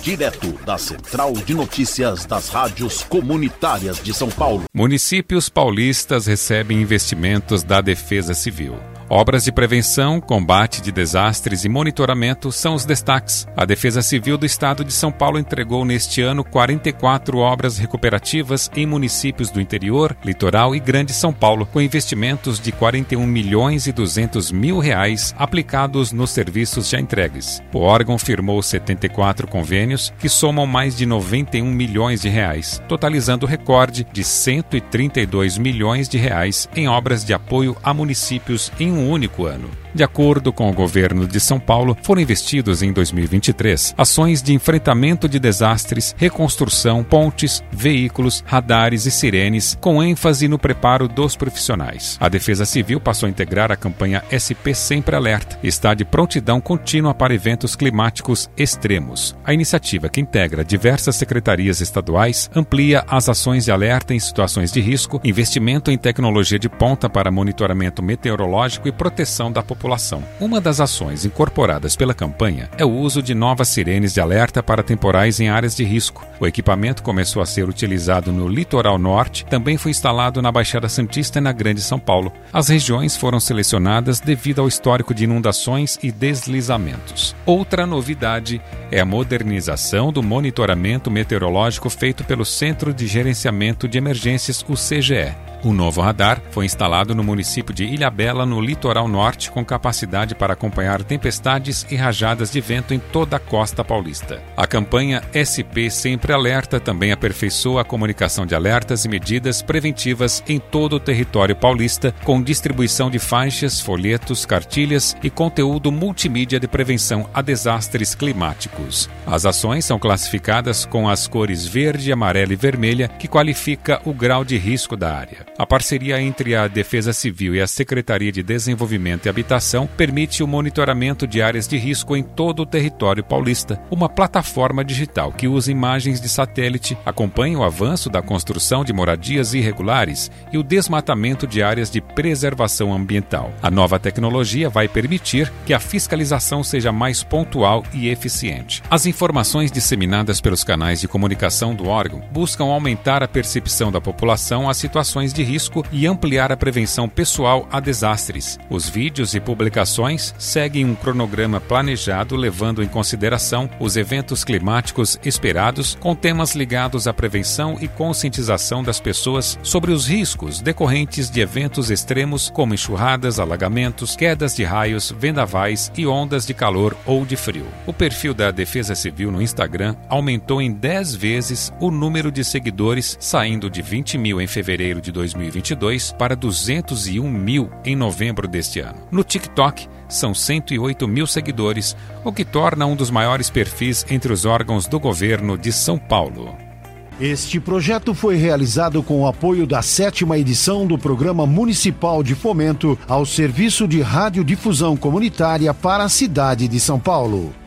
direto da Central de Notícias das Rádios Comunitárias de São Paulo. Municípios paulistas recebem investimentos da Defesa Civil. Obras de prevenção, combate de desastres e monitoramento são os destaques. A Defesa Civil do Estado de São Paulo entregou neste ano 44 obras recuperativas em municípios do interior, litoral e Grande São Paulo, com investimentos de R$ 41.200.000 aplicados nos serviços já entregues. O órgão firmou 74 convênios que somam mais de R$ 91 milhões, totalizando o recorde de R$ 132 milhões em obras de apoio a municípios em um único ano. De acordo com o governo de São Paulo, foram investidos em 2023 ações de enfrentamento de desastres, reconstrução, pontes, veículos, radares e sirenes, com ênfase no preparo dos profissionais. A Defesa Civil passou a integrar a campanha SP Sempre Alerta e está de prontidão contínua para eventos climáticos extremos. A iniciativa, que integra diversas secretarias estaduais, amplia as ações de alerta em situações de risco, investimento em tecnologia de ponta para monitoramento meteorológico e proteção da população. Uma das ações incorporadas pela campanha é o uso de novas sirenes de alerta para temporais em áreas de risco. O equipamento começou a ser utilizado no litoral norte, também foi instalado na Baixada Santista e na Grande São Paulo. As regiões foram selecionadas devido ao histórico de inundações e deslizamentos. Outra novidade é a modernização do monitoramento meteorológico feito pelo Centro de Gerenciamento de Emergências, o CGE. O novo radar foi instalado no município de Ilhabela, no litoral norte, com capacidade para acompanhar tempestades e rajadas de vento em toda a costa paulista. A campanha SP Sempre Alerta também aperfeiçoa a comunicação de alertas e medidas preventivas em todo o território paulista, com distribuição de faixas, folhetos, cartilhas e conteúdo multimídia de prevenção a desastres climáticos. As ações são classificadas com as cores verde, amarela e vermelha, que qualifica o grau de risco da área. A parceria entre a Defesa Civil e a Secretaria de Desenvolvimento e Habitação permite o monitoramento de áreas de risco em todo o território paulista. Uma plataforma digital que usa imagens de satélite acompanha o avanço da construção de moradias irregulares e o desmatamento de áreas de preservação ambiental. A nova tecnologia vai permitir que a fiscalização seja mais pontual e eficiente. As informações disseminadas pelos canais de comunicação do órgão buscam aumentar a percepção da população às situações de risco e ampliar a prevenção pessoal a desastres. Os vídeos e publicações seguem um cronograma planejado, levando em consideração os eventos climáticos esperados, com temas ligados à prevenção e conscientização das pessoas sobre os riscos decorrentes de eventos extremos como enxurradas, alagamentos, quedas de raios, vendavais e ondas de calor ou de frio. O perfil da Defesa Civil no Instagram aumentou em 10 vezes o número de seguidores, saindo de 20 mil em fevereiro de 2022 para 201 mil em novembro deste ano. No TikTok, são 108 mil seguidores, o que torna um dos maiores perfis entre os órgãos do governo de São Paulo. Este projeto foi realizado com o apoio da 7ª edição do Programa Municipal de Fomento ao Serviço de Radiodifusão Comunitária para a cidade de São Paulo.